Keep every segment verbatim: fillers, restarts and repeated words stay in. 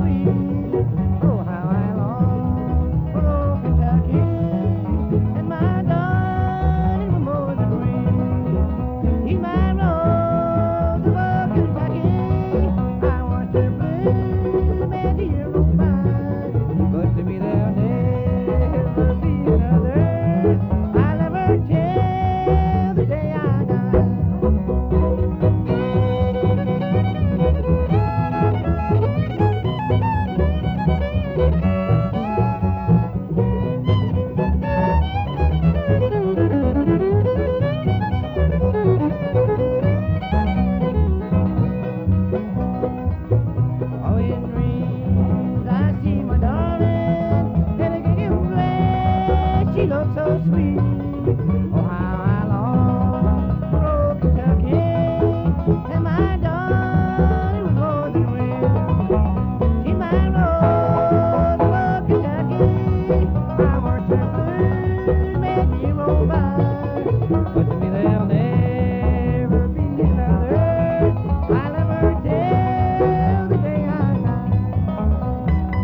sweet. Oh, how I long for old Kentucky, and my darling was more than real. He's my rose of old Kentucky. I want to bloom as the year goes by, but to me there'll never be another. I'll never tell the day I die. Oh, in dreams I see my darling, and again glad she looks so sweet. Oh, how I long for old Kentucky, and my darling was more than real. She's my rose of old Kentucky. I want to bloom as the year roll by, but to me there'll never be another. I'll never tell the day I die.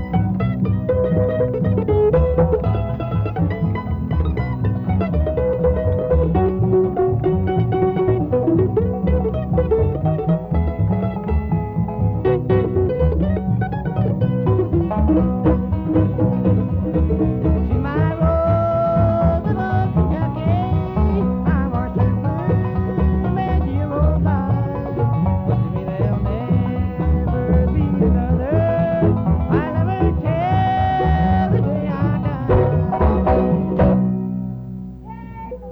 Thank you.